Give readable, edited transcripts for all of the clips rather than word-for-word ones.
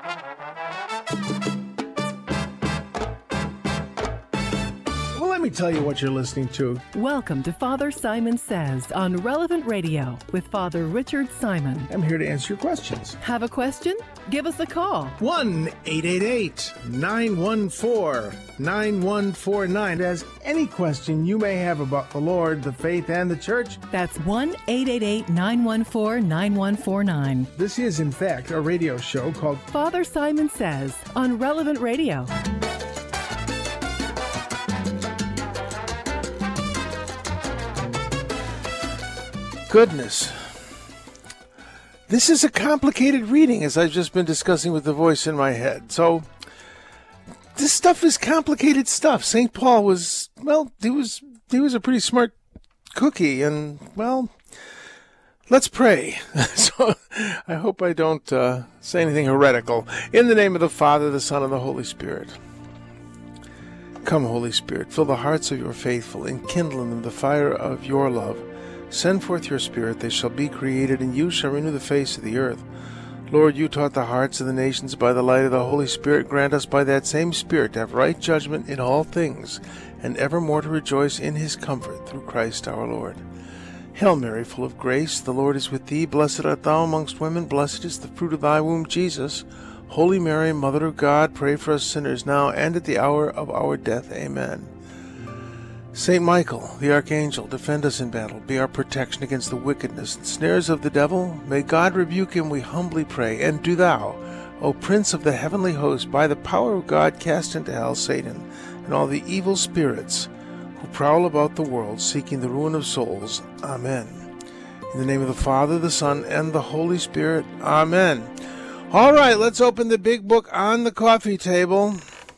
Well, let me tell you what you're listening to. Welcome to Father Simon Says on Relevant Radio with Father Richard Simon. I'm here to answer your questions. Have a question? Give us a call. 1-888-914-9149. Ask any question you may have about the Lord, the faith, and the church. That's 1-888-914-9149. This is, in fact, a radio show called Father Simon Says on Relevant Radio. Goodness. This is a complicated reading, as I've just been discussing with the voice in my head. So, this stuff is complicated stuff. St. Paul was, well, he was a pretty smart cookie, and, well, let's pray. So, I hope I don't say anything heretical. In the name of the Father, the Son, and the Holy Spirit. Come, Holy Spirit, fill the hearts of your faithful, and kindle in them the fire of your love. Send forth your Spirit, they shall be created, and you shall renew the face of the earth. Lord, you taught the hearts of the nations by the light of the Holy Spirit. Grant us by that same Spirit to have right judgment in all things, and evermore to rejoice in his comfort through Christ our Lord. Hail Mary, full of grace, the Lord is with thee. Blessed art thou amongst women, blessed is the fruit of thy womb, Jesus. Holy Mary, Mother of God, pray for us sinners now and at the hour of our death. Amen. Saint Michael, the Archangel, defend us in battle. Be our protection against the wickedness and snares of the devil. May God rebuke him, we humbly pray. And do thou, O Prince of the heavenly host, by the power of God cast into hell Satan and all the evil spirits who prowl about the world, seeking the ruin of souls. Amen. In the name of the Father, the Son, and the Holy Spirit. Amen. All right, let's open the big book on the coffee table.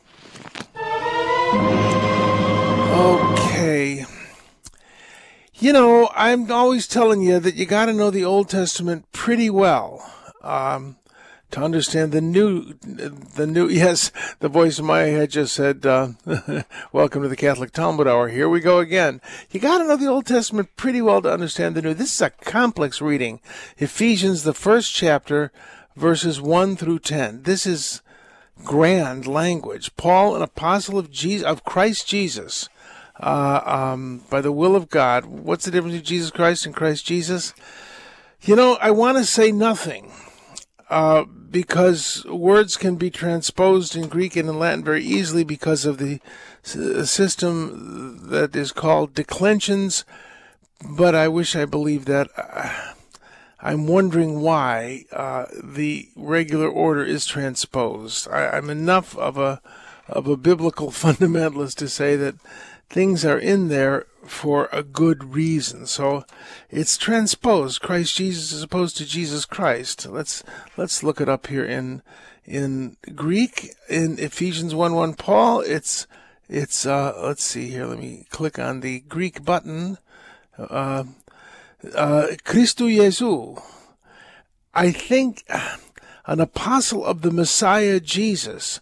Okay. You know, I'm always telling you that you got to know the Old Testament pretty well to understand the new. Yes, the voice in my head just said, "Welcome to the Catholic Talmud Hour." Here we go again. You got to know the Old Testament pretty well to understand the new. This is a complex reading. Ephesians, the first chapter, verses 1 through 10. This is grand language. Paul, an apostle of Christ Jesus. By the will of God. What's the difference between Jesus Christ and Christ Jesus? You know, I want to say nothing, because words can be transposed in Greek and in Latin very easily because of the system that is called declensions, but I wish I believed that. I'm wondering why the regular order is transposed. I'm enough of a biblical fundamentalist to say that things are in there for a good reason. So it's transposed. Christ Jesus as opposed to Jesus Christ. Let's look it up here in Greek in Ephesians 1:1. Paul, it's let's see here. Let me click on the Greek button. Christou Jesu. I think an apostle of the Messiah Jesus.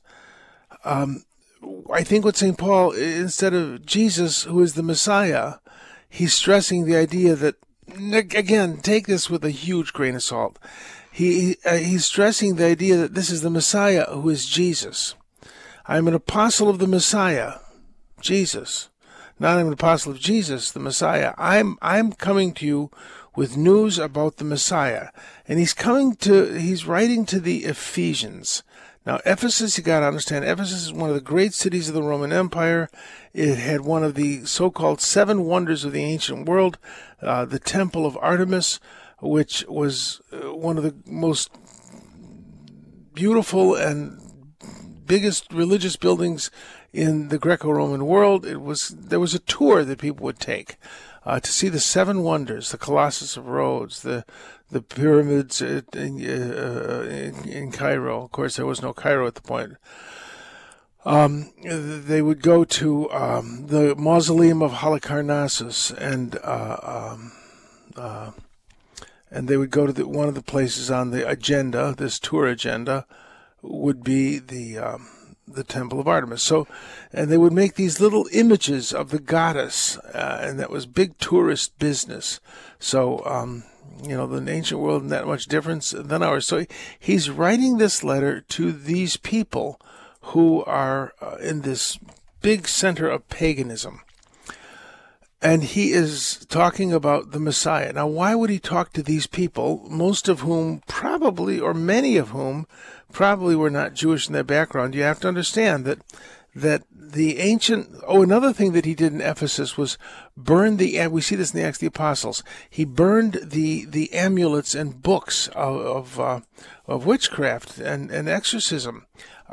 I think what St. Paul, instead of Jesus, who is the Messiah, he's stressing the idea that, again, take this with a huge grain of salt. He's stressing the idea that this is the Messiah who is Jesus. I'm an apostle of the Messiah, Jesus. Not I'm an apostle of Jesus, the Messiah. I'm coming to you with news about the Messiah. And he's writing to the Ephesians. Now, Ephesus, you got to understand, Ephesus is one of the great cities of the Roman Empire. It had one of the so-called 7 wonders of the ancient world, the Temple of Artemis, which was one of the most beautiful and biggest religious buildings in the Greco-Roman world. There was a tour that people would take to see the 7 wonders, the Colossus of Rhodes, the pyramids in Cairo. Of course, there was no Cairo at the point. They would go to the mausoleum of Halicarnassus, and they would go to one of the places on the agenda. This tour agenda would be the Temple of Artemis. So, and they would make these little images of the goddess, and that was big tourist business. So, the ancient world isn't that much different than ours. So he's writing this letter to these people who are in this big center of paganism. And he is talking about the Messiah. Now, why would he talk to these people, most of whom probably, or many of whom probably were not Jewish in their background? You have to understand that the ancient, another thing that he did in Ephesus was burn we see this in the Acts of the Apostles. He burned the amulets and books of witchcraft and exorcism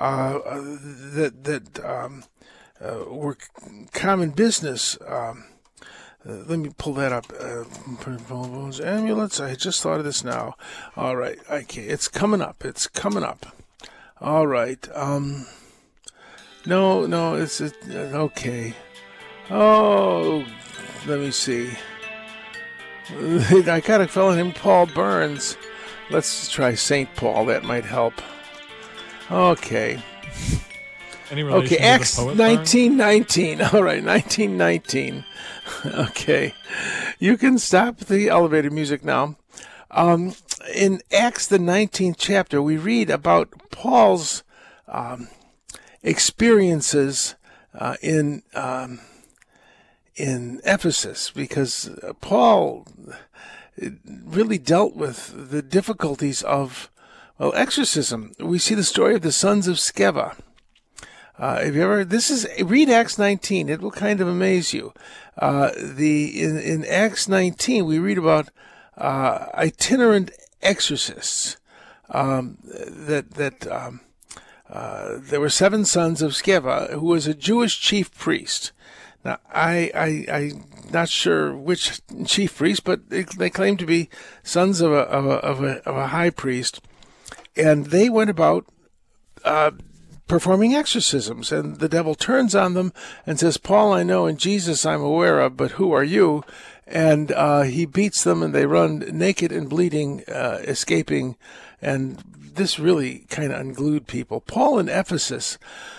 that were common business. Let me pull that up. Amulets. I just thought of this now. All right. Okay. It's coming up. All right. No. It's okay. Oh, let me see. I got a fellow named Paul Burns. Let's try St. Paul. That might help. Okay. Any relation to the Acts poet 19:19. All right, 19:19. Okay. You can stop the elevator music now. In Acts, the 19th chapter, we read about Paul's experiences in Ephesus, because Paul really dealt with the difficulties of, exorcism. We see the story of the sons of Sceva. Have you ever? Read Acts 19. It will kind of amaze you. In Acts 19, we read about itinerant exorcists. There were 7 sons of Sceva, who was a Jewish chief priest. Now, I'm not sure which chief priest, but they claim to be sons of a high priest, and they went about performing exorcisms, and the devil turns on them and says, "Paul I know, and Jesus I'm aware of, but who are you?" And he beats them, and they run naked and bleeding, escaping, and this really kind of unglued people. Paul in Ephesus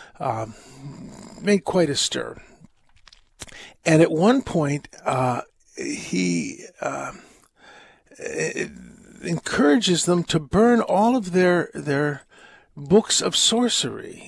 made quite a stir. And at one point, he encourages them to burn all of their books of sorcery.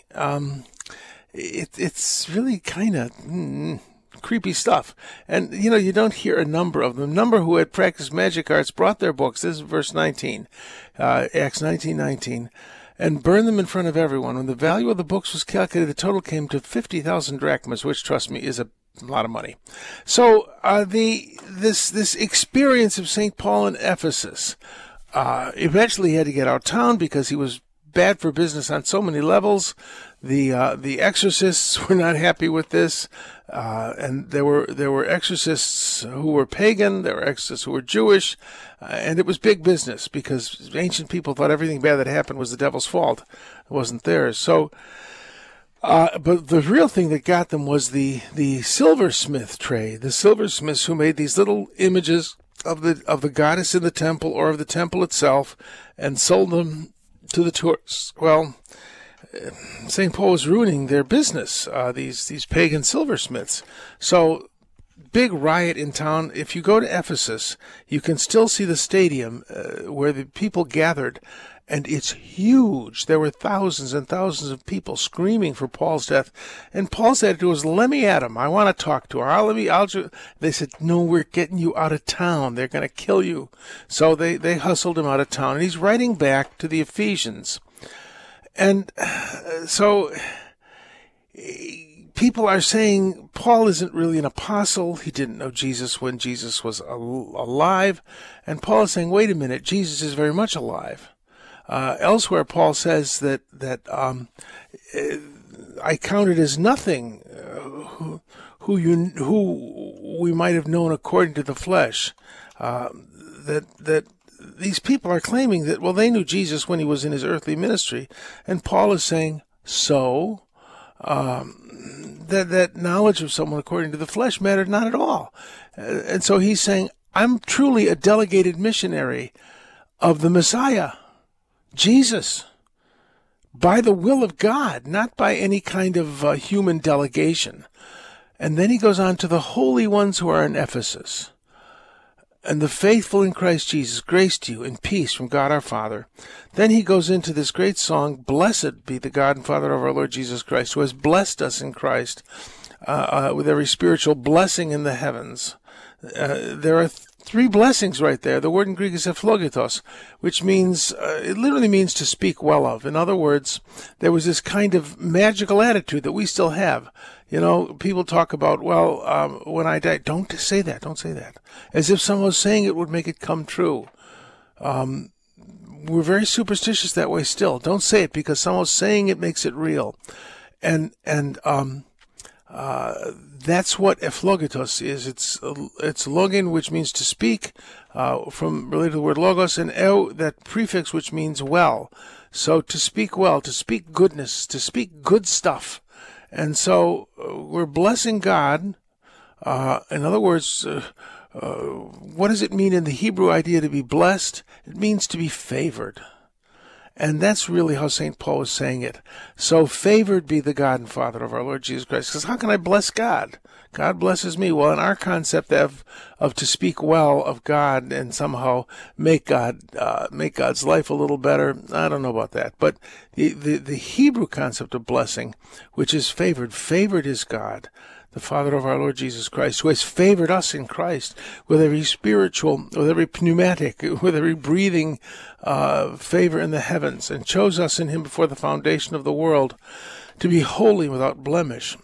It's really kind of creepy stuff. And, you don't hear a number of them. A number who had practiced magic arts brought their books. This is verse 19, Acts 19:19. And burned them in front of everyone. When the value of the books was calculated, the total came to 50,000 drachmas, which, trust me, is a lot of money. So this experience of St. Paul in Ephesus, eventually he had to get out of town because he was bad for business on so many levels. The exorcists were not happy with this, and there were exorcists who were pagan, there were exorcists who were Jewish, and it was big business because ancient people thought everything bad that happened was the devil's fault. It wasn't theirs. So, but the real thing that got them was the silversmith trade. The silversmiths who made these little images of the goddess in the temple or of the temple itself and sold them to the tourists. Well, St. Paul was ruining their business, these pagan silversmiths. So, big riot in town. If you go to Ephesus, you can still see the stadium where the people gathered, and it's huge. There were thousands and thousands of people screaming for Paul's death. And Paul's attitude was, "Let me at him. I want to talk to her. They said, "No, we're getting you out of town. They're going to kill you." So they hustled him out of town. And he's writing back to the Ephesians. And so people are saying Paul isn't really an apostle. He didn't know Jesus when Jesus was alive. And Paul is saying, wait a minute, Jesus is very much alive. Elsewhere, Paul says that I count it as nothing who we might have known according to the flesh. That these people are claiming that, well, they knew Jesus when he was in his earthly ministry, and Paul is saying that knowledge of someone according to the flesh mattered not at all. And so he's saying, I'm truly a delegated missionary of the Messiah, Jesus, by the will of God, not by any kind of human delegation. And then he goes on to the holy ones who are in Ephesus. and the faithful in Christ Jesus, grace to you and peace from God our Father. Then he goes into this great song, Blessed be the God and Father of our Lord Jesus Christ, who has blessed us in Christ with every spiritual blessing in the heavens. There are three blessings right there. The word in Greek is ephlogitos, which means, it literally means to speak well of. In other words, there was this kind of magical attitude that we still have. You know, people talk about, when I die, don't say that, don't say that. As if someone was saying it would make it come true. We're very superstitious that way still. Don't say it because someone saying it makes it real. And that's what ephlogitos is. It's login, which means to speak, related to the word logos, and that prefix, which means well. So to speak well, to speak goodness, to speak good stuff. And so we're blessing God. In other words, what does it mean in the Hebrew idea to be blessed? It means to be favored. And that's really how St. Paul was saying it. So favored be the God and Father of our Lord Jesus Christ. Because how can I bless God? God blesses me. Well, in our concept of to speak well of God and somehow make God's life a little better, I don't know about that. But the Hebrew concept of blessing, which is favored is God, the Father of our Lord Jesus Christ, who has favored us in Christ with every spiritual, with every pneumatic, with every breathing favor in the heavens, and chose us in him before the foundation of the world to be holy without blemish.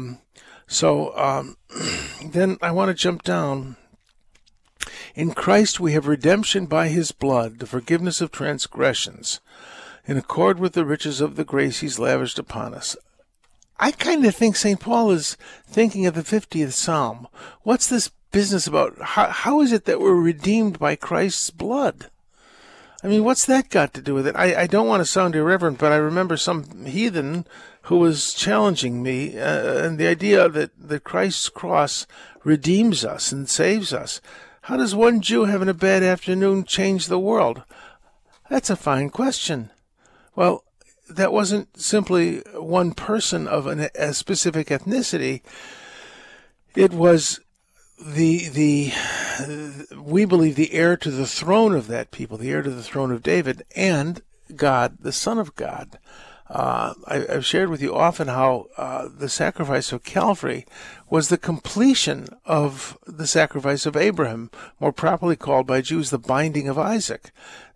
Then I want to jump down. In Christ we have redemption by his blood, the forgiveness of transgressions, in accord with the riches of the grace he's lavished upon us. I kind of think St. Paul is thinking of the 50th Psalm. What's this business about? How is it that we're redeemed by Christ's blood? I mean, what's that got to do with it? I don't want to sound irreverent, but I remember some heathen who was challenging me, and the idea that Christ's cross redeems us and saves us. How does one Jew having a bad afternoon change the world? That's a fine question. Well, that wasn't simply one person of a specific ethnicity. It was we believe the heir to the throne of that people, the heir to the throne of David, and God, the Son of God. I've shared with you often how the sacrifice of Calvary was the completion of the sacrifice of Abraham, more properly called by Jews the binding of Isaac.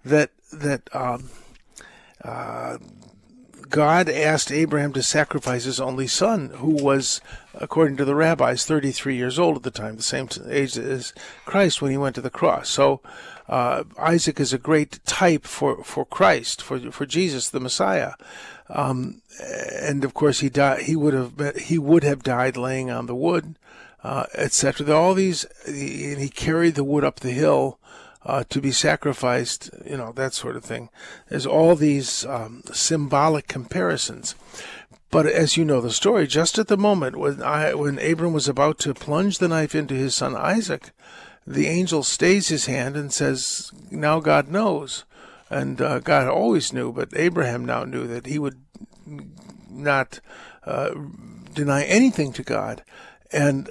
God asked Abraham to sacrifice his only son, who was, according to the rabbis, 33 years old at the time, the same age as Christ when he went to the cross. So Isaac is a great type for Christ, for Jesus, the Messiah. And of course he would have died laying on the wood, etc. All these, and he carried the wood up the hill to be sacrificed, that sort of thing. There's all these symbolic comparisons. But as you know the story, just at the moment when Abram was about to plunge the knife into his son Isaac, the angel stays his hand and says, now God knows. And God always knew, but Abraham now knew that he would not deny anything to God. And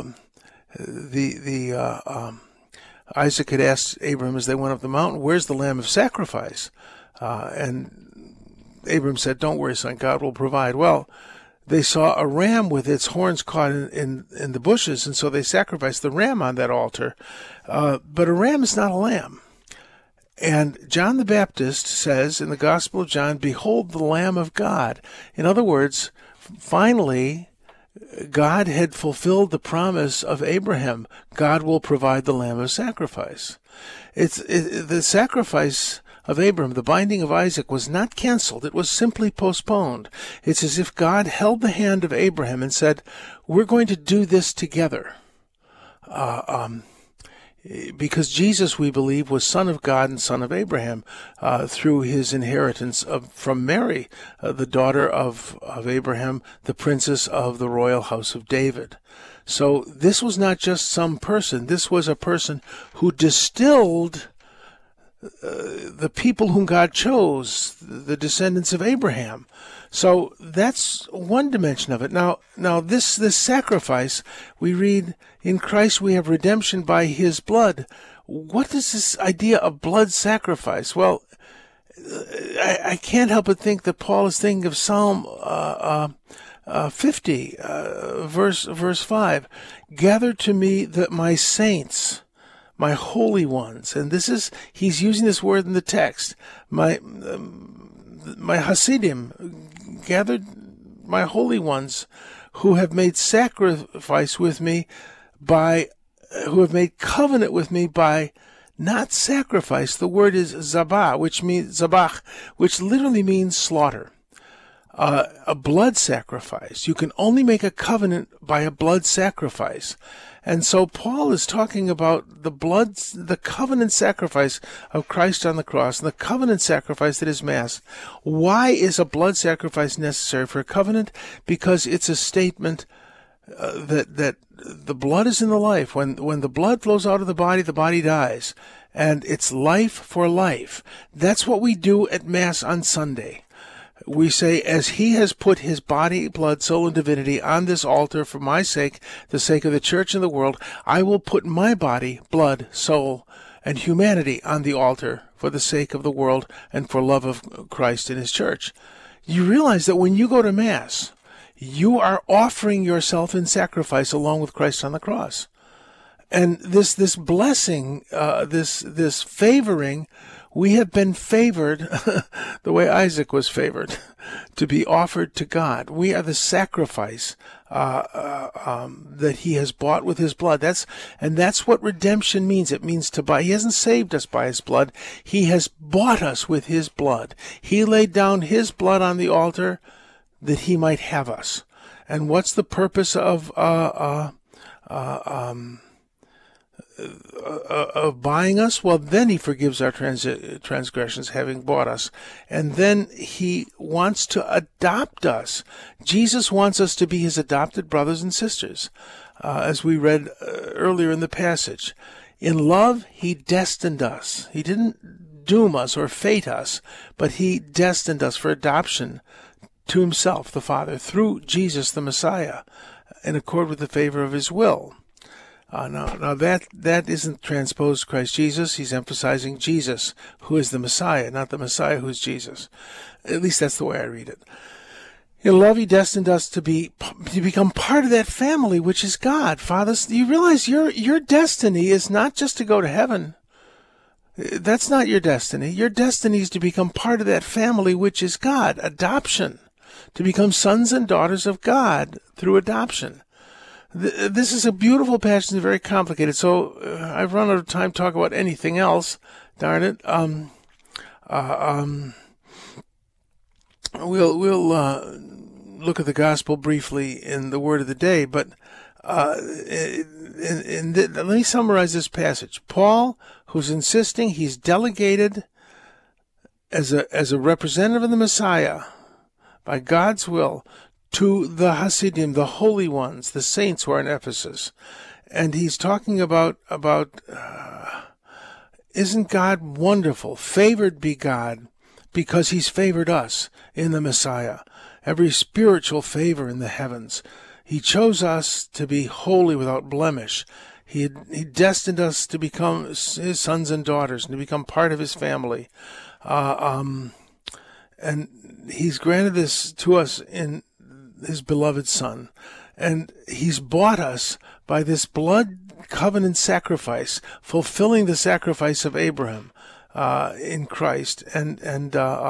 Isaac had asked Abraham as they went up the mountain, where's the lamb of sacrifice? And Abraham said, don't worry, son, God will provide. Well, they saw a ram with its horns caught in the bushes, and so they sacrificed the ram on that altar. But a ram is not a lamb. And John the Baptist says in the Gospel of John, behold the Lamb of God. In other words, finally, God had fulfilled the promise of Abraham. God will provide the lamb of sacrifice. The sacrifice of Abraham, the binding of Isaac, was not canceled. It was simply postponed. It's as if God held the hand of Abraham and said, we're going to do this together. Because Jesus, we believe, was Son of God and Son of Abraham through his inheritance from Mary, the daughter of Abraham, the princess of the royal house of David. So this was not just some person. This was a person who distilled the people whom God chose, the descendants of Abraham. So that's one dimension of it. Now this sacrifice, we read, in Christ we have redemption by his blood. what is this idea of blood sacrifice? Well, I can't help but think that Paul is thinking of Psalm 50, verse 5. Gather to me my saints, my holy ones. And he's using this word in the text. My Hasidim, gathered my holy ones who have made sacrifice with me who have made covenant with me by not sacrifice. The word is zabach, which literally means slaughter. A blood sacrifice. You can only make a covenant by a blood sacrifice. And so Paul is talking about the covenant sacrifice of Christ on the cross, and the covenant sacrifice that is Mass. Why is a blood sacrifice necessary for a covenant? Because it's a statement that the blood is in the life. When the blood flows out of the body dies. And it's life for life. That's what we do at Mass on Sunday. We say, as he has put his body, blood, soul, and divinity on this altar for my sake, the sake of the church and the world, I will put my body, blood, soul, and humanity on the altar for the sake of the world and for love of Christ and his church. You realize that when you go to Mass, you are offering yourself in sacrifice along with Christ on the cross. And this blessing, this favoring, we have been favored the way Isaac was favored, to be offered to God. We are the sacrifice that he has bought with his blood. That's what redemption means. It means to buy. He hasn't saved us by his blood. He has bought us with his blood. He laid down his blood on the altar that he might have us. And what's the purpose of buying us? Well, then he forgives our transgressions, having bought us. And then he wants to adopt us. Jesus wants us to be his adopted brothers and sisters, as we read earlier in the passage. In love, he destined us. He didn't doom us or fate us, but he destined us for adoption to himself, the Father, through Jesus the Messiah, in accord with the favor of his will. Now that isn't transposed Christ Jesus. He's emphasizing Jesus, who is the Messiah, not the Messiah who is Jesus. At least that's the way I read it. In love, he destined us to become part of that family, which is God. Fathers, you realize your destiny is not just to go to heaven. That's not your destiny. Your destiny is to become part of that family, which is God. Adoption. To become sons and daughters of God through adoption. This is a beautiful passage and very complicated, so I've run out of time to talk about anything else. Darn it. We'll look at the gospel briefly in the word of the day, but let me summarize this passage. Paul, who's insisting he's delegated as a representative of the Messiah by God's will to the Hasidim, the holy ones, the saints who are in Ephesus. And he's talking about isn't God wonderful? Favored be God, because he's favored us in the Messiah. Every spiritual favor in the heavens. He chose us to be holy without blemish. He destined us to become his sons and daughters and to become part of his family. And he's granted this to us in his beloved Son. And he's bought us by this blood covenant sacrifice, fulfilling the sacrifice of Abraham in Christ. And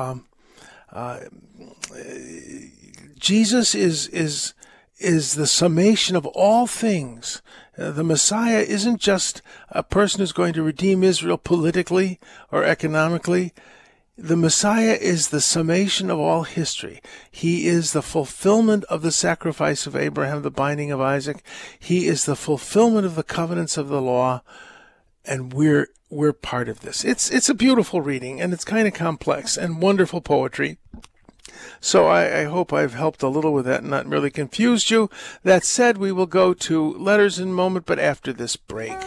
Jesus is the summation of all things. The Messiah isn't just a person who's going to redeem Israel politically or economically. The Messiah is the summation of all history. He is the fulfillment of the sacrifice of Abraham, the binding of Isaac. He is the fulfillment of the covenants of the law, and we're part of this. It's a beautiful reading, and it's kind of complex and wonderful poetry. So I hope I've helped a little with that and not really confused you. That said, we will go to letters in a moment, but after this break.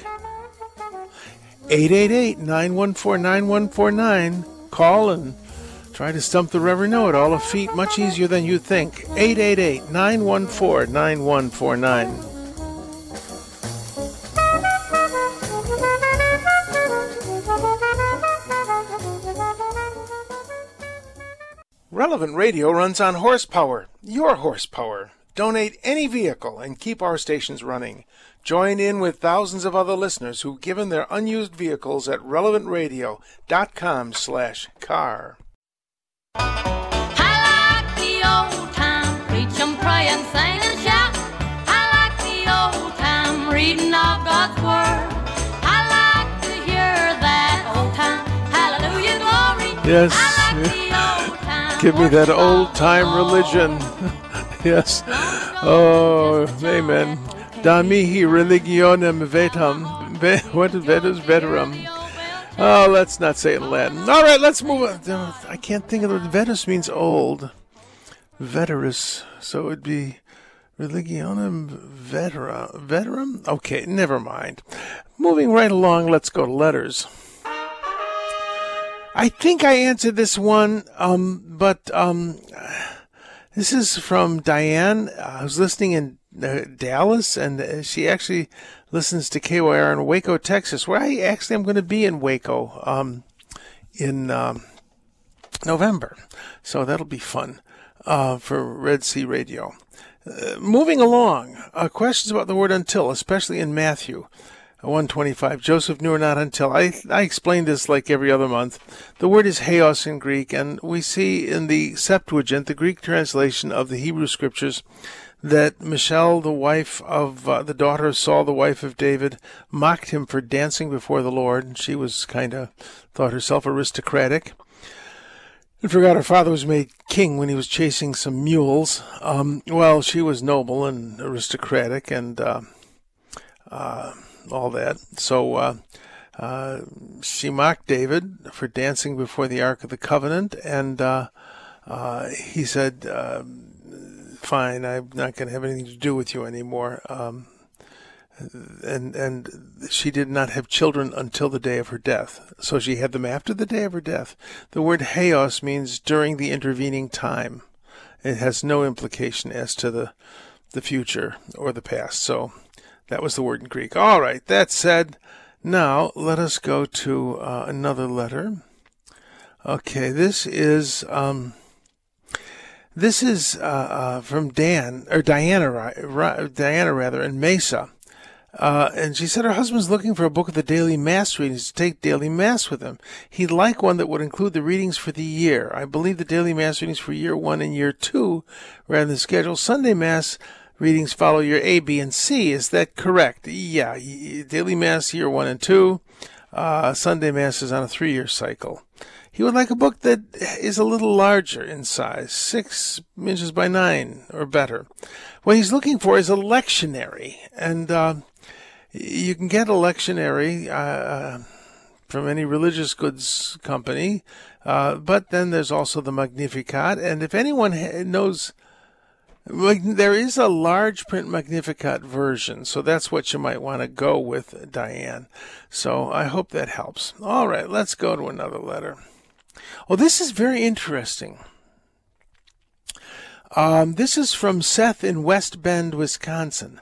888-914-9149. Call and try to stump the Reverend Know-It-All of feet much easier than you think. 888-914-9149. Relevant Radio runs on horsepower, your horsepower. Donate any vehicle and keep our stations running. Join in with thousands of other listeners who've given their unused vehicles at relevantradio.com/car. I like the old time, preach and pray and sing and shout. I like the old time, reading of God's word. I like to hear that old time, hallelujah, glory. Yes. I like the old time. Give me that old time religion. Yes. Oh, amen. Da mihi religionem vetam. What vetus veterum? Oh, let's not say it in Latin. All right, let's move on. I can't think of the vetus means old. Veterus. So it would be religionem veterum? Okay, never mind. Moving right along, let's go to letters. I think I answered this one, but this is from Diane, who's listening in Dallas, and she actually listens to KYR in Waco, Texas, where I actually am going to be in Waco in November. So that'll be fun for Red Sea Radio. Moving along, questions about the word until, especially in Matthew 1:25. Joseph knew not until. I explained this like every other month. The word is haos in Greek, and we see in the Septuagint, the Greek translation of the Hebrew Scriptures, that Michal, the wife of the daughter of Saul, the wife of David, mocked him for dancing before the Lord. And she was thought herself aristocratic, and forgot her father was made king when he was chasing some mules. Well, she was noble and aristocratic and all that. So she mocked David for dancing before the Ark of the Covenant, and he said, fine, I'm not going to have anything to do with you anymore. And she did not have children until the day of her death. So she had them after the day of her death. The word haos means during the intervening time. It has no implication as to the future or the past. So that was the word in Greek. All right, that said, now let us go to another letter. Okay, this is from Diana in Mesa. And she said her husband's looking for a book of the daily mass readings to take daily mass with him. He'd like one that would include the readings for the year. I believe the daily mass readings for year 1 and year 2 rather than schedule Sunday mass readings follow year A, B, and C. Is that correct? Yeah, daily mass year 1 and 2. Sunday mass is on a 3-year cycle. He would like a book that is a little larger in size, 6 inches by 9 or better. What he's looking for is a lectionary, and you can get a lectionary from any religious goods company, but then there's also the Magnificat, and if anyone knows, there is a large print Magnificat version, so that's what you might want to go with, Diane. So I hope that helps. All right, let's go to another letter. Oh, this is very interesting. This is from Seth in West Bend, Wisconsin.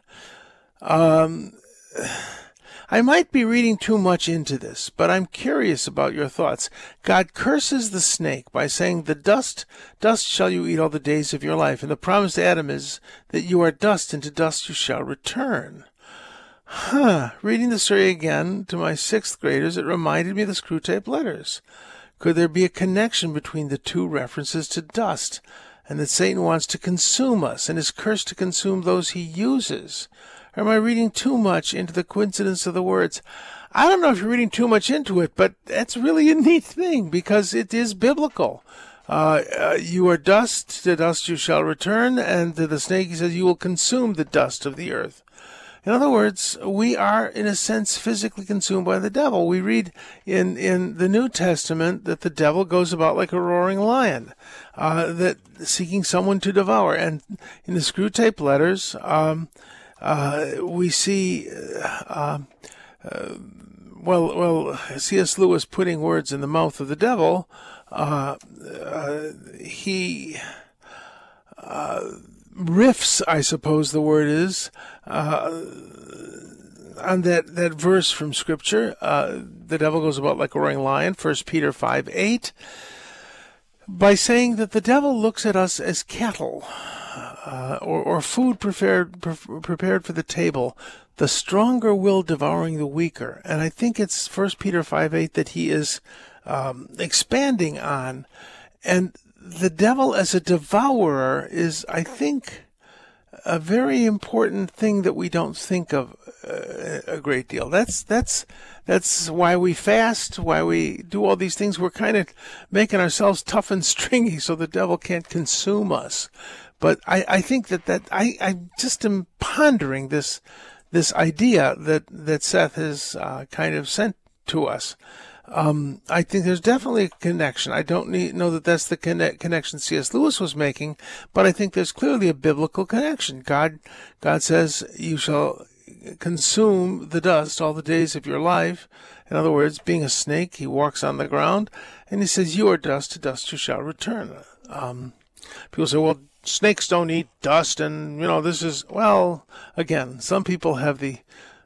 I might be reading too much into this, but I'm curious about your thoughts. God curses the snake by saying, "The dust shall you eat all the days of your life," and the promise to Adam is that you are dust, and to dust you shall return. Reading the story again to my 6th graders, it reminded me of the Screwtape Letters. Could there be a connection between the two references to dust, and that Satan wants to consume us and is cursed to consume those he uses? Or am I reading too much into the coincidence of the words? I don't know if you're reading too much into it, but that's really a neat thing because it is biblical. You are dust, to dust you shall return, and to the snake he says, you will consume the dust of the earth. In other words, we are, in a sense, physically consumed by the devil. We read in the New Testament that the devil goes about like a roaring lion, that seeking someone to devour. And in the Screwtape Letters, we see, C.S. Lewis putting words in the mouth of the devil. He riffs, I suppose the word is, on that verse from Scripture. The devil goes about like a roaring lion, 1 Peter 5:8. by saying that the devil looks at us as cattle, or food prepared for the table, the stronger will devouring the weaker. And I think it's 1 Peter 5:8 that he is expanding on. And the devil as a devourer is, I think, a very important thing that we don't think of a great deal. That's why we fast, why we do all these things. We're kind of making ourselves tough and stringy so the devil can't consume us. But I think that I just am pondering this idea that Seth has kind of sent to us. I think there's definitely a connection. I don't know that that's the connection C.S. Lewis was making, but I think there's clearly a biblical connection. God says, you shall consume the dust all the days of your life. In other words, being a snake, he walks on the ground, and he says, you are dust, to dust you shall return. People say, well, snakes don't eat dust, and, this is, well, again, some people have the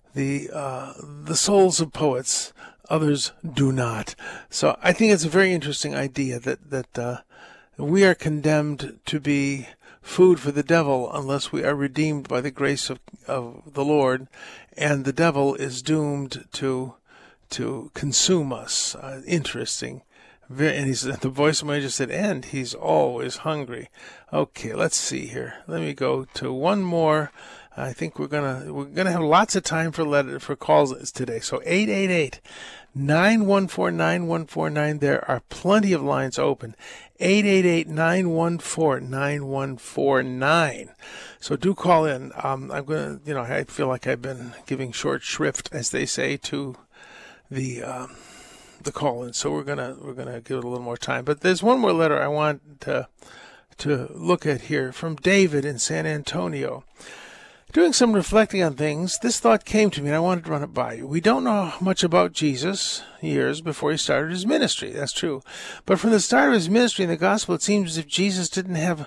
souls of poets. Others do not. So I think it's a very interesting idea that we are condemned to be food for the devil unless we are redeemed by the grace of the Lord, and the devil is doomed to consume us. Interesting. And he said, the voice of my just said, and he's always hungry. Okay, let's see here. Let me go to one more. I think we're gonna have lots of time for calls today. So 888-914-9149. There are plenty of lines open. 888-914-9149. So do call in. I'm gonna, I feel like I've been giving short shrift, as they say, to the call in. So we're gonna give it a little more time. But there's one more letter I want to look at here from David in San Antonio. Doing some reflecting on things, this thought came to me and I wanted to run it by you. We don't know much about Jesus years before he started his ministry. That's true. But from the start of his ministry in the gospel, it seems as if Jesus didn't have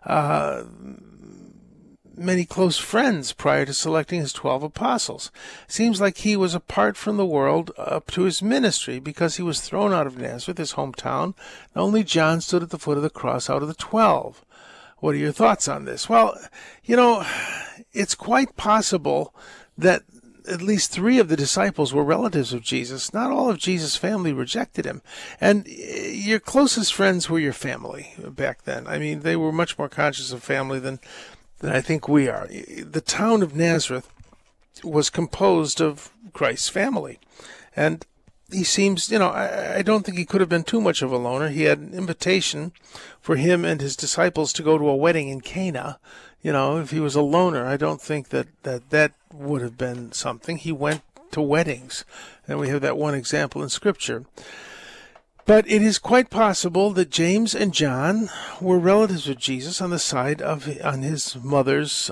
many close friends prior to selecting his 12 apostles. It seems like he was apart from the world up to his ministry because he was thrown out of Nazareth, his hometown. And only John stood at the foot of the cross out of the 12. What are your thoughts on this? Well, it's quite possible that at least 3 of the disciples were relatives of Jesus. Not all of Jesus' family rejected him. And your closest friends were your family back then. I mean, they were much more conscious of family than I think we are. The town of Nazareth was composed of Christ's family. And he seems, I don't think he could have been too much of a loner. He had an invitation for him and his disciples to go to a wedding in Cana. If he was a loner, I don't think that would have been something. He went to weddings, and we have that one example in Scripture. But it is quite possible that James and John were relatives of Jesus on his mother's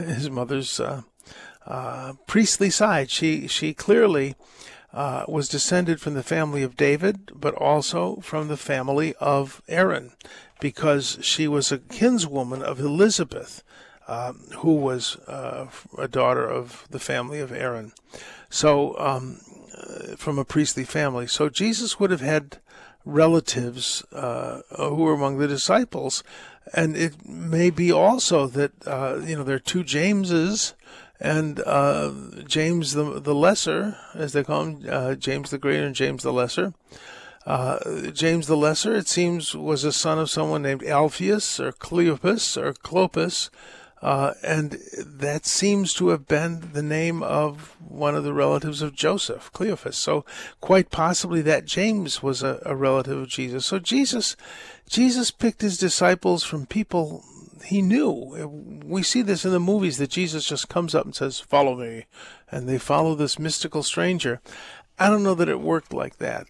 priestly side. She clearly was descended from the family of David, but also from the family of Aaron, because she was a kinswoman of Elizabeth, who was a daughter of the family of Aaron. So, from a priestly family. So Jesus would have had relatives who were among the disciples. And it may be also that, there are 2 Jameses, and James the Lesser, as they call him, James the Greater and James the Lesser. James the Lesser, it seems, was a son of someone named Alphaeus or Cleopas or Clopas, and that seems to have been the name of one of the relatives of Joseph, Cleophas. So quite possibly that James was a relative of Jesus. So Jesus picked his disciples from people he knew. We see this in the movies, that Jesus just comes up and says, "Follow me," and they follow this mystical stranger. I don't know that it worked like that.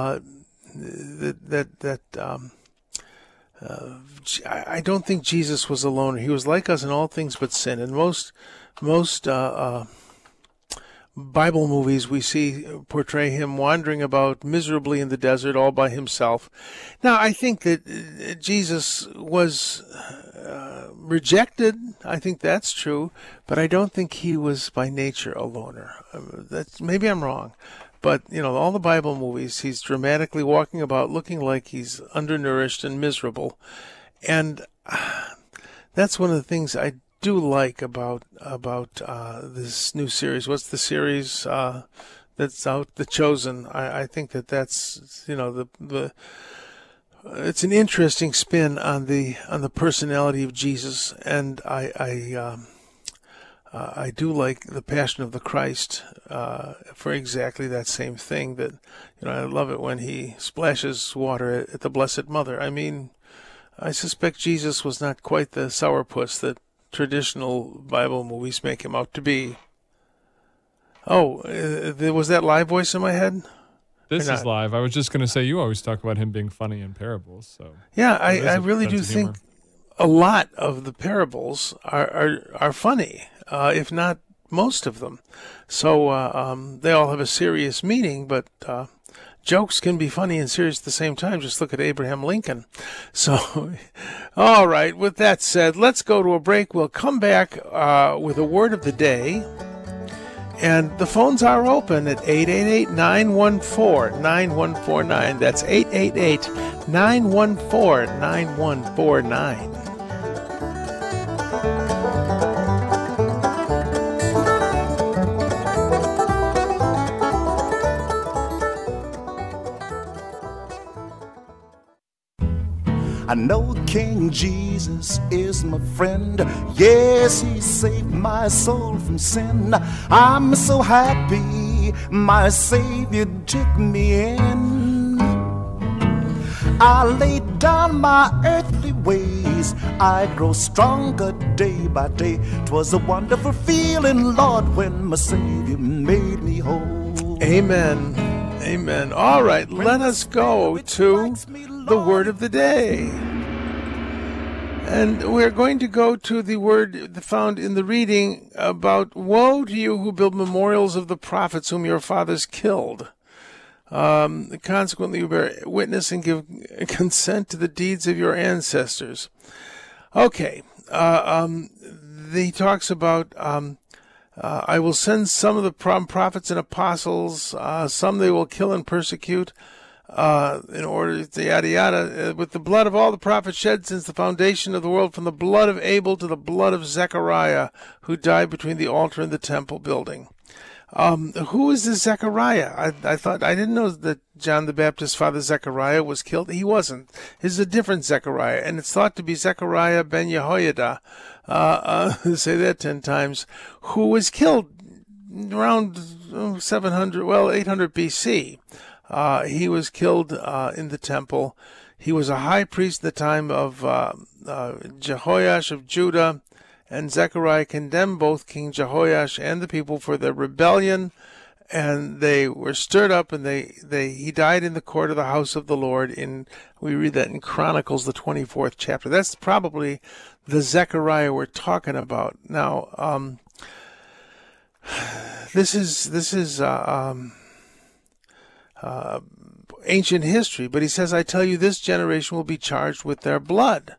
I don't think Jesus was a loner. He was like us in all things but sin. And most Bible movies we see portray him wandering about miserably in the desert all by himself. Now, I think that Jesus was rejected. I think that's true, but I don't think he was by nature a loner. Maybe I'm wrong. But, all the Bible movies, he's dramatically walking about looking like he's undernourished and miserable. And that's one of the things I do like about this new series. What's the series that's out, The Chosen? I think that's it's an interesting spin on the personality of Jesus, and I do like the Passion of the Christ for exactly that same thing. That I love it when he splashes water at the Blessed Mother. I mean, I suspect Jesus was not quite the sourpuss that traditional Bible movies make him out to be. Oh, was that live voice in my head? This is live. I was just going to say, you always talk about him being funny in parables. So yeah, I really do think a lot of the parables are funny, if not most of them. So they all have a serious meaning, but jokes can be funny and serious at the same time. Just look at Abraham Lincoln. So, all right, with that said, let's go to a break. We'll come back with a word of the day. And the phones are open at 888-914-9149. That's 888-914-9149. I know King Jesus is my friend. Yes, he saved my soul from sin. I'm so happy my Savior took me in. I lay down my earthly ways. I grow stronger day by day. 'Twas a wonderful feeling, Lord, when my Savior made me whole. Amen. Amen. All right, let us go to the word of the day. And we're going to go to the word found in the reading about, woe to you who build memorials of the prophets whom your fathers killed. Consequently, you bear witness and give consent to the deeds of your ancestors. Okay. He talks about, I will send some of the prophets and apostles, some they will kill and persecute, in order to yada yada, with the blood of all the prophets shed since the foundation of the world, from the blood of Abel to the blood of Zechariah, who died between the altar and the temple building. Who is this Zechariah? I didn't know that John the Baptist's father Zechariah was killed. He wasn't. This is a different Zechariah, and it's thought to be Zechariah ben Jehoiada. Say that 10 times. Who was killed around 800 BC. He was killed in the temple. He was a high priest in the time of Jehoash of Judah, and Zechariah condemned both King Jehoash and the people for their rebellion, and they were stirred up, and he died in the court of the house of the Lord. We read that in Chronicles, the 24th chapter. That's probably the Zechariah we're talking about. Now, this is ancient history, but he says, I tell you, this generation will be charged with their blood,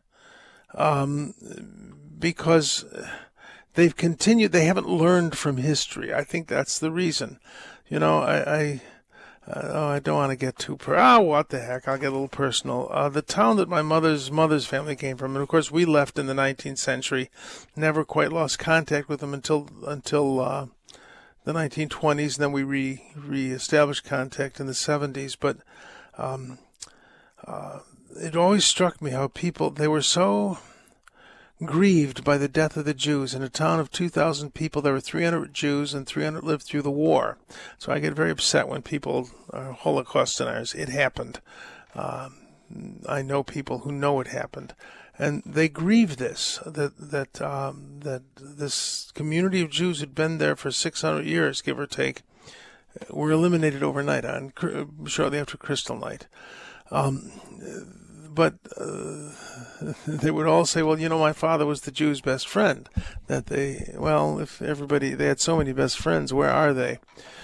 because they've continued, they haven't learned from history. I think that's the reason. I don't want to get too what the heck, I'll get a little personal. The town that my mother's family came from, and of course we left in the 19th century, never quite lost contact with them until the 1920s, and then we re-established contact in the 70s. But it always struck me how they were so grieved by the death of the Jews. In a town of 2,000 people, there were 300 Jews, and 300 lived through the war. So I get very upset when people are Holocaust deniers. It happened. I know people who know it happened. And they grieve this, that this community of Jews who'd been there for 600 years, give or take, were eliminated overnight, shortly after Kristallnacht. But they would all say, well, my father was the Jews' best friend. They had so many best friends, where are they?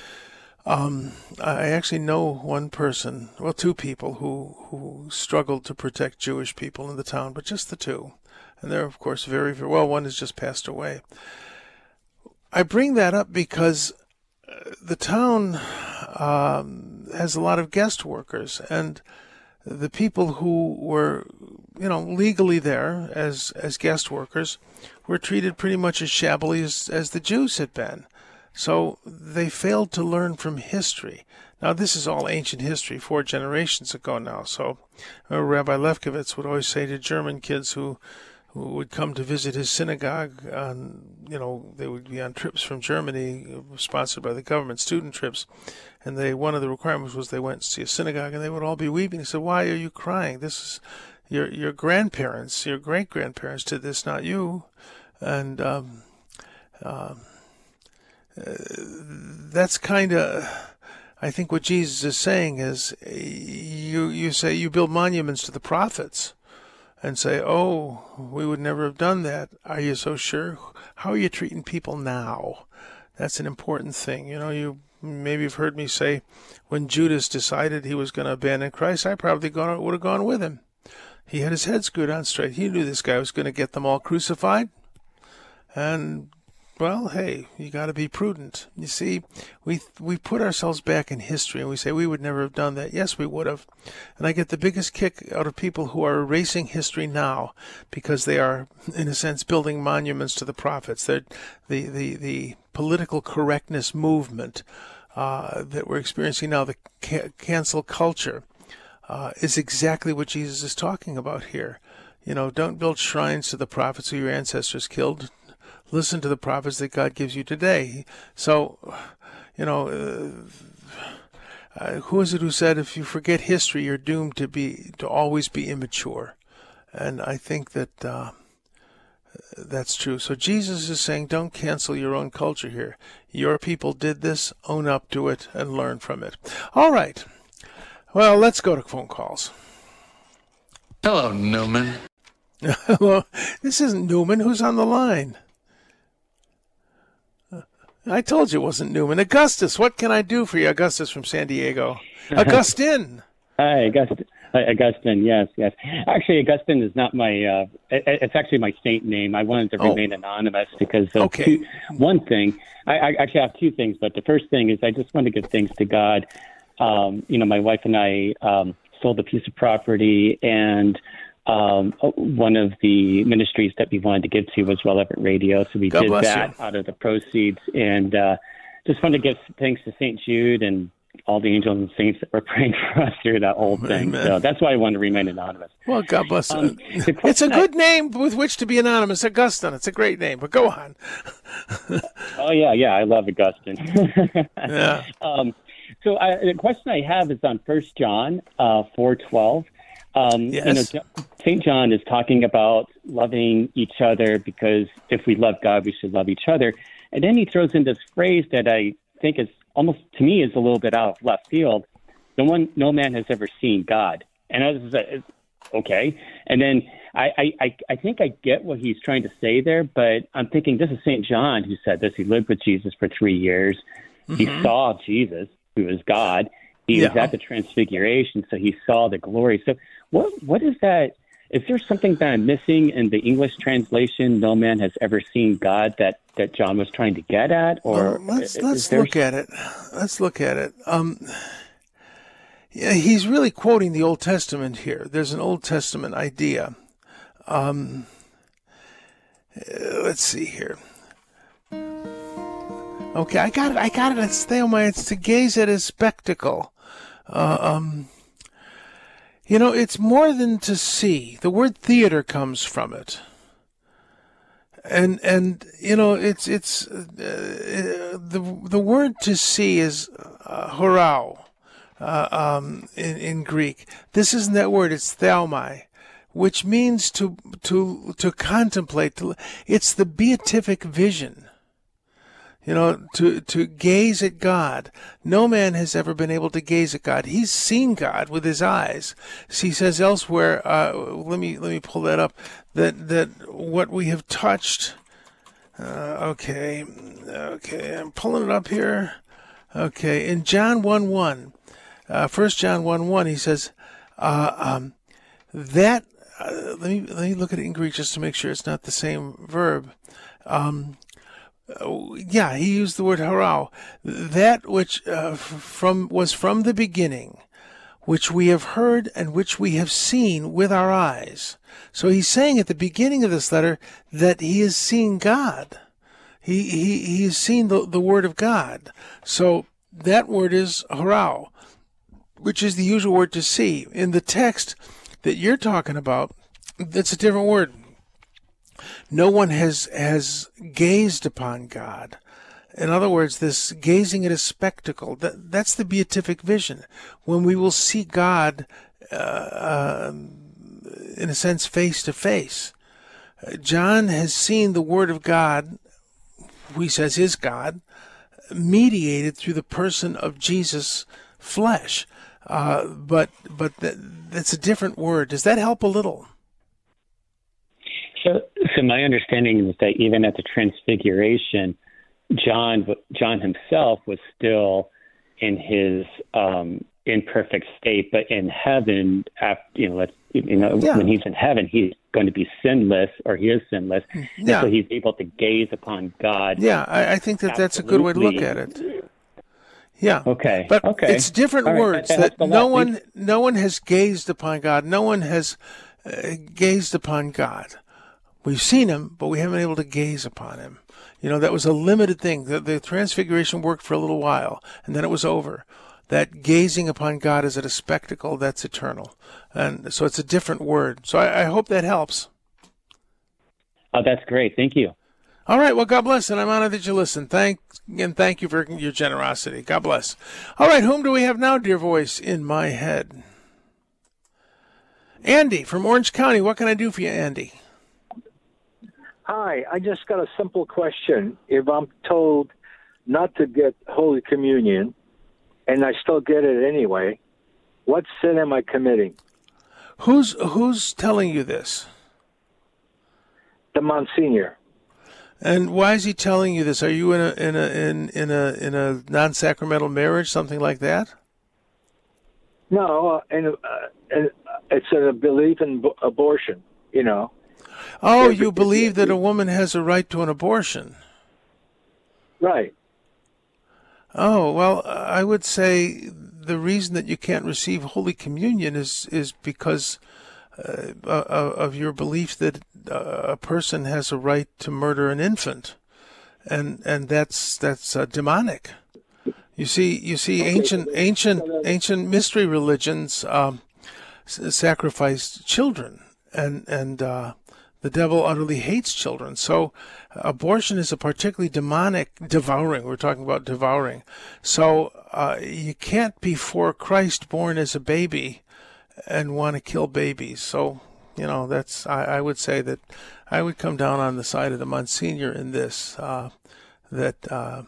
I actually know two people who struggled to protect Jewish people in the town, but just the two. And they're, of course, very, very well. One has just passed away. I bring that up because the town has a lot of guest workers, and the people who were, legally there as guest workers were treated pretty much as shabbily as the Jews had been. So they failed to learn from history. Now, this is all ancient history, 4 generations ago now. So Rabbi Lefkowitz would always say to German kids who would come to visit his synagogue, they would be on trips from Germany, sponsored by the government, student trips, and one of the requirements was they went to see a synagogue, and they would all be weeping. He said, "Why are you crying? This is your grandparents, your great-grandparents did this, not you." And that's kind of, I think what Jesus is saying is, you say you build monuments to the prophets and say, "Oh, we would never have done that." Are you so sure? How are you treating people now? That's an important thing. You maybe have heard me say, when Judas decided he was going to abandon Christ, I probably would have gone with him. He had his head screwed on straight. He knew this guy was going to get them all crucified. And, well, hey, you got to be prudent. You see, we put ourselves back in history and we say we would never have done that. Yes, we would have. And I get the biggest kick out of people who are erasing history now because they are, in a sense, building monuments to the prophets. They're the political correctness movement that we're experiencing now, the cancel culture, is exactly what Jesus is talking about here. Don't build shrines to the prophets who your ancestors killed. Listen to the prophets that God gives you today. So, who is it who said, if you forget history, you're doomed to always be immature? And I think that that's true. So Jesus is saying, don't cancel your own culture here. Your people did this, own up to it, and learn from it. All right. Well, let's go to phone calls. Hello, Newman. Hello. This isn't Newman. Who's on the line? I told you it wasn't Newman. Augustus, what can I do for you? Augustus from San Diego. Augustin. Hi, Augustine, yes. Actually, Augustine is not my, it's actually my saint name. I wanted to remain anonymous because of one thing. I actually have 2 things, but the first thing is I just want to give thanks to God. My wife and I sold a piece of property, and one of the ministries that we wanted to give to was Relevant Radio, so we did that out of the proceeds, and just wanted to give thanks to St. Jude and all the angels and saints that were praying for us through that whole thing. Amen. So that's why I wanted to remain anonymous. Well, God bless you. It's a good name with which to be anonymous, Augustine. It's a great name, but go on. Oh, yeah, I love Augustine. Yeah. So the question I have is on 1 John 4:12. Yes. St. John is talking about loving each other because if we love God, we should love each other. And then he throws in this phrase that I think is almost, to me, is a little bit out of left field. No man has ever seen God. And I was okay. And then I think I get what he's trying to say there, but I'm thinking this is St. John who said this. He lived with Jesus for 3 years. Mm-hmm. He saw Jesus, who is God. He was at the Transfiguration, so he saw the glory. So what is that? Is there something that I'm missing in the English translation, no man has ever seen God, that John was trying to get at? Or let's look at it. Let's look at it. He's really quoting the Old Testament here. There's an Old Testament idea. Let's see here. Okay, I got it. It's Theomai. It's to gaze at his spectacle. It's more than to see. The word theater comes from it. And it's the word to see is horao in Greek. This isn't that word. It's theomai, which means to contemplate. It's the beatific vision. To gaze at God. No man has ever been able to gaze at God. He's seen God with his eyes. He says elsewhere, let me pull that up, that what we have touched, okay, I'm pulling it up here. Okay, in John 1:1, 1 John 1:1, he says, that, let me look at it in Greek just to make sure it's not the same verb. Yeah, he used the word harau. That which was from the beginning, which we have heard and which we have seen with our eyes. So he's saying at the beginning of this letter that he has seen God. He has seen the word of God. So that word is harau, which is the usual word to see. In the text that you're talking about, that's a different word. No one has gazed upon God. In other words, this gazing at a spectacle, that's the beatific vision, when we will see God, in a sense, face to face. John has seen the Word of God, who he says is God, mediated through the person of Jesus' flesh. But that's a different word. Does that help a little? So my understanding is that even at the Transfiguration, John himself was still in his imperfect state, but in heaven, when he's in heaven, he's going to be sinless, or he is sinless, and so he's able to gaze upon God. Yeah, I think that's a good way to look at it. Yeah. Okay. But okay. It's different words that no one has gazed upon God. No one has gazed upon God. We've seen him, but we haven't been able to gaze upon him. That was a limited thing. The Transfiguration worked for a little while, and then it was over. That gazing upon God is at a spectacle that's eternal. And so it's a different word. So I hope that helps. Oh, that's great. Thank you. All right. Well, God bless, and I'm honored that you listen. Thank you for your generosity. God bless. All right. Whom do we have now, dear voice, in my head? Andy from Orange County. What can I do for you, Andy? Hi, I just got a simple question. If I'm told not to get Holy Communion, and I still get it anyway, what sin am I committing? Who's telling you this? The Monsignor. And why is he telling you this? Are you in a non-sacramental marriage, something like that? No, and it's a belief in abortion. Oh, you believe that a woman has a right to an abortion? Right. Oh, well, I would say the reason that you can't receive Holy Communion is because of your belief that a person has a right to murder an infant, and that's demonic. You see, ancient mystery religions sacrificed children, and the devil utterly hates children. So abortion is a particularly demonic devouring. We're talking about devouring. So you can't be for Christ born as a baby and want to kill babies. So, that's, I would say that I would come down on the side of the Monsignor in this, you're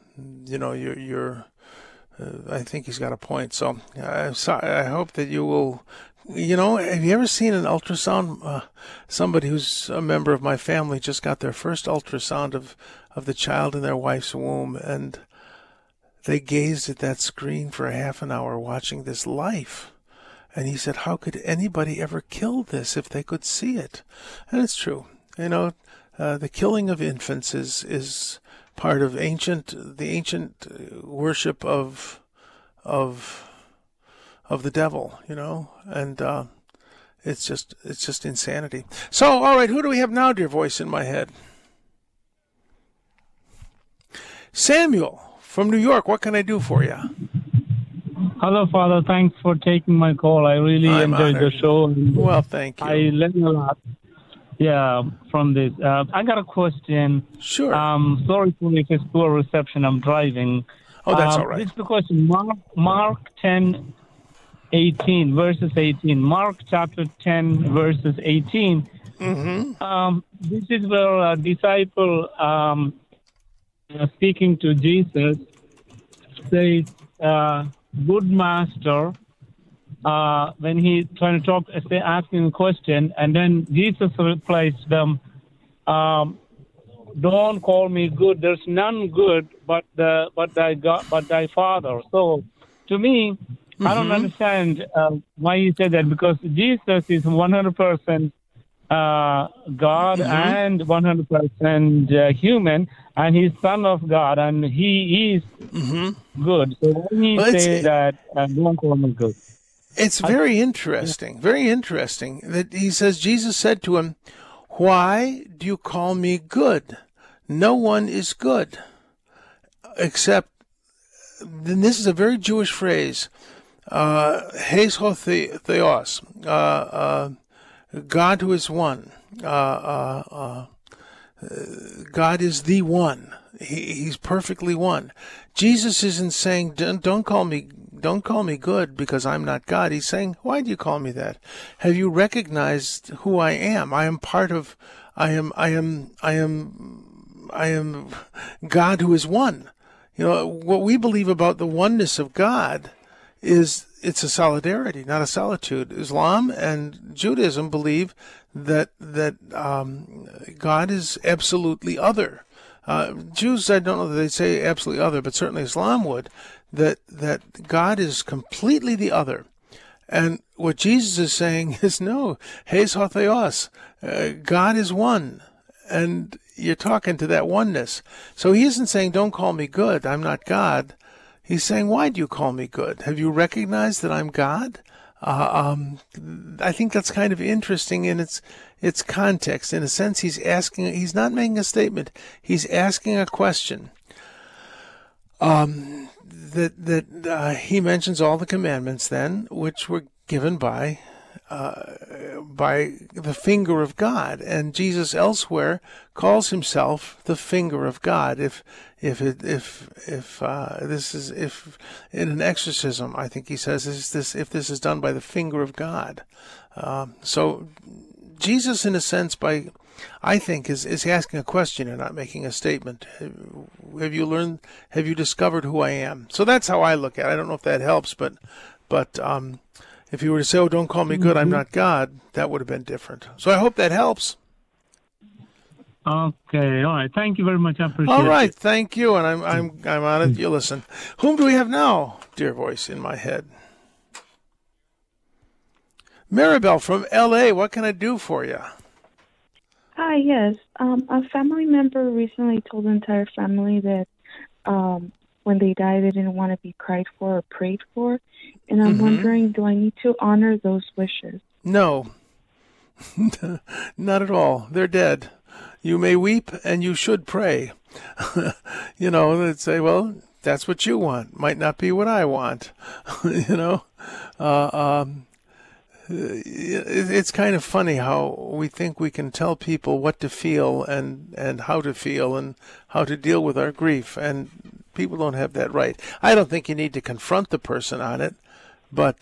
I think he's got a point. So I hope that you will. Have you ever seen an ultrasound? Somebody who's a member of my family just got their first ultrasound of the child in their wife's womb, and they gazed at that screen for a half an hour watching this life. And he said, how could anybody ever kill this if they could see it? And it's true. The killing of infants is part of the ancient worship of the devil, and it's just insanity. So, all right, who do we have now, dear voice in my head? Samuel from New York. What can I do for you? Hello, Father. Thanks for taking my call. I really enjoyed the show. Well, thank you. I learned a lot. Yeah, from this. I got a question. Sure. Sorry if it's poor reception. I'm driving. Oh, that's all right. This is the question. Mark 10:18, verses 18. Mark chapter 10, verses 18. Mm-hmm. This is where a disciple speaking to Jesus says, good master, when he's trying to talk, asking a question, and then Jesus replies to them, don't call me good. There's none good but thy Father. So, to me, I don't understand why he said that, because Jesus is 100% God and 100% human, and he's Son of God, and he is good. So when he says that, don't call me good. It's very interesting that he says, Jesus said to him, "Why do you call me good? No one is good except," then this is a very Jewish phrase, Hes ho theos, God who is one. God is the one. He's perfectly one. Jesus isn't saying, don't call me good because I'm not God. He's saying, why do you call me that? Have you recognized who I am? I am God who is one. What we believe about the oneness of God is it's a solidarity, not a solitude. Islam and Judaism believe that God is absolutely other. Jews, I don't know that they say absolutely other, but certainly Islam would, that God is completely the other. And what Jesus is saying is, no, Hes ho theos, God is one, and you're talking to that oneness. So he isn't saying, don't call me good, I'm not God. He's saying, why do you call me good? Have you recognized that I'm God? I think that's kind of interesting in its context. In a sense, he's not making a statement. He's asking a question. He mentions all the commandments then, which were given by the finger of God, and Jesus elsewhere calls himself the finger of God. If in an exorcism, I think he says, if this is done by the finger of God. So Jesus, in a sense, I think is asking a question and not making a statement. Have you discovered who I am? So that's how I look at it. I don't know if that helps, but if you were to say, oh, don't call me good, I'm not God, that would have been different. So I hope that helps. Okay, all right. Thank you very much. I appreciate it. All right, thank you, and I'm on it. You listen. Whom do we have now, dear voice in my head? Maribel from L.A., what can I do for you? Hi, yes. A family member recently told the entire family that when they die, they didn't want to be cried for or prayed for. And I'm wondering, do I need to honor those wishes? No, not at all. They're dead. You may weep and you should pray. They'd say, well, that's what you want. Might not be what I want. It's kind of funny how we think we can tell people what to feel and how to feel and how to deal with our grief, and people don't have that right. I don't think you need to confront the person on it, but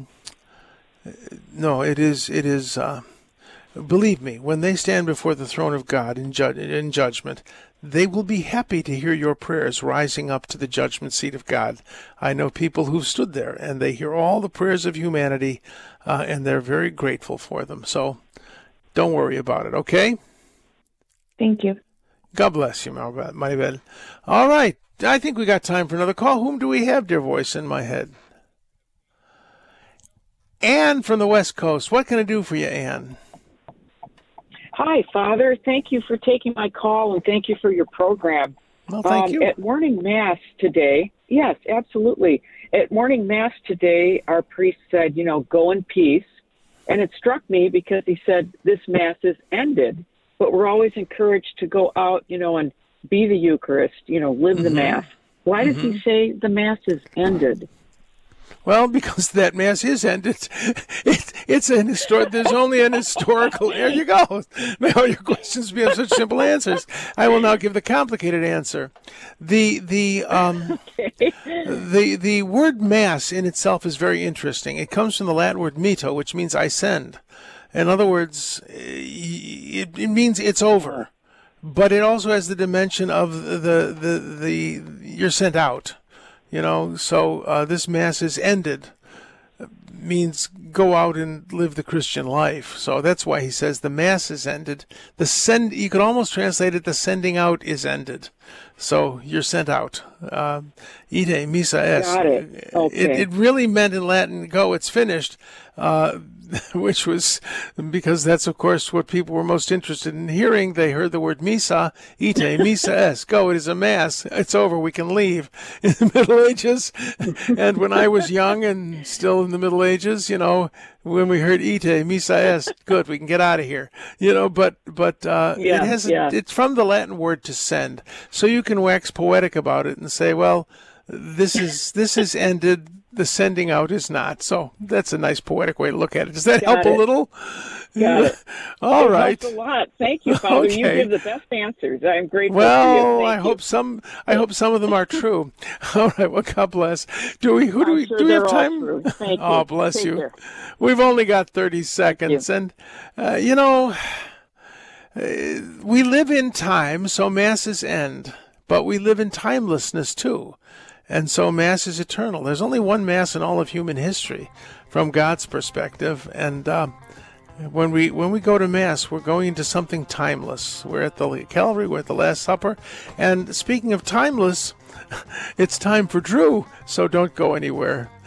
no, it is. Believe me, when they stand before the throne of God in judgment, they will be happy to hear your prayers rising up to the judgment seat of God. I know people who've stood there, and they hear all the prayers of humanity, and they're very grateful for them. So don't worry about it, okay? Thank you. God bless you, Maribel. All right, I think we got time for another call. Whom do we have, dear voice in my head? Ann from the West Coast. What can I do for you, Ann? Hi, Father. Thank you for taking my call, and thank you for your program. Well, thank you. At morning mass today, yes, absolutely. At morning mass today, our priest said, go in peace. And it struck me because he said this mass is ended, but we're always encouraged to go out, and be the Eucharist, live the mass. Why does he say the mass is ended? Well, because that mass is ended. It's an historic. There's only an historical. There you go. May all your questions be of such simple answers. I will now give the complicated answer. The word mass in itself is very interesting. It comes from the Latin word mito, which means I send. In other words, it means it's over, but it also has the dimension of the you're sent out. So this mass is ended, means go out and live the Christian life. So that's why he says the mass is ended. You could almost translate it, the sending out is ended. So you're sent out. Ide missa est. Got it. Okay. It really meant in Latin, go, it's finished. which was because that's, of course, what people were most interested in hearing. They heard the word misa, ite, misa es, go, it is a mass, it's over, we can leave. In the Middle Ages, and when I was young and still in the Middle Ages, when we heard ite, misa est, good, we can get out of here. But it has it's from the Latin word to send. So you can wax poetic about it and say, well, this is ended, the sending out is not. So that's a nice poetic way to look at it. Does that help a little? Got it. All right. It helps a lot. Thank you, Father. Okay. You give the best answers. I'm grateful Well, to you. I hope some of them are true. All right. Well, God bless. Do we have time? True. Thank you. Oh, bless Take you. care. We've only got 30 seconds, and we live in time, so masses end, but we live in timelessness too. And so Mass is eternal. There's only one Mass in all of human history from God's perspective. And when we go to Mass, we're going into something timeless. We're at the Calvary, we're at the Last Supper. And speaking of timeless, it's time for Drew, so don't go anywhere.